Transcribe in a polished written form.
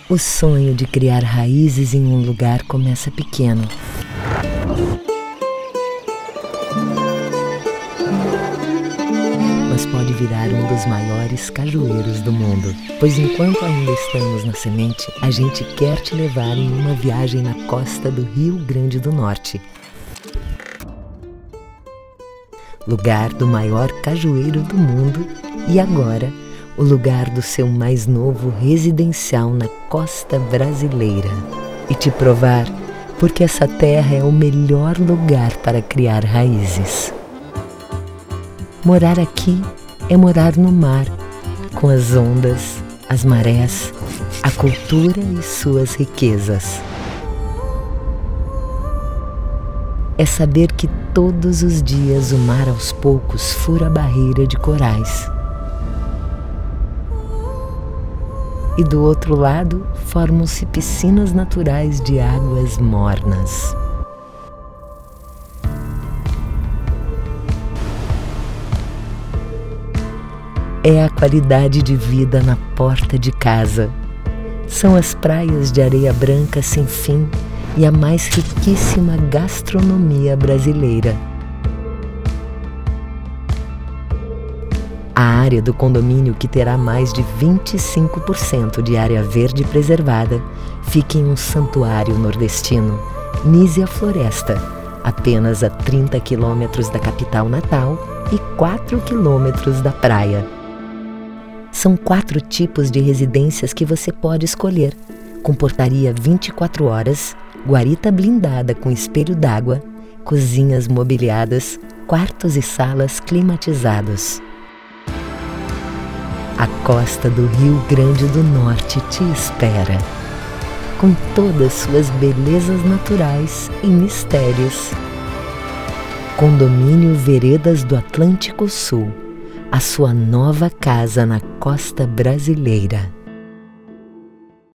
O sonho de criar raízes em um lugar começa pequeno. Mas pode virar um dos maiores cajueiros do mundo. Pois enquanto ainda estamos na semente, a gente quer te levar em uma viagem na costa do Rio Grande do Norte. Lugar do maior cajueiro do mundo e agora o lugar do seu mais novo residencial na costa brasileira. E te provar porque essa terra é o melhor lugar para criar raízes. Morar aqui é morar no mar, com as ondas, as marés, a cultura e suas riquezas. É saber que todos os dias o mar aos poucos fura a barreira de corais. E do outro lado formam-se piscinas naturais de águas mornas. É a qualidade de vida na porta de casa. São as praias de areia branca sem fim e a mais riquíssima gastronomia brasileira. A área do condomínio, que terá mais de 25% de área verde preservada, fica em um santuário nordestino, Nísia Floresta, apenas a 30 quilômetros da capital natal e 4 quilômetros da praia. São 4 tipos de residências que você pode escolher, com portaria 24 horas, guarita blindada com espelho d'água, cozinhas mobiliadas, quartos e salas climatizados. A costa do Rio Grande do Norte te espera, com todas suas belezas naturais e mistérios. Condomínio Veredas do Atlântico Sul, a sua nova casa na costa brasileira.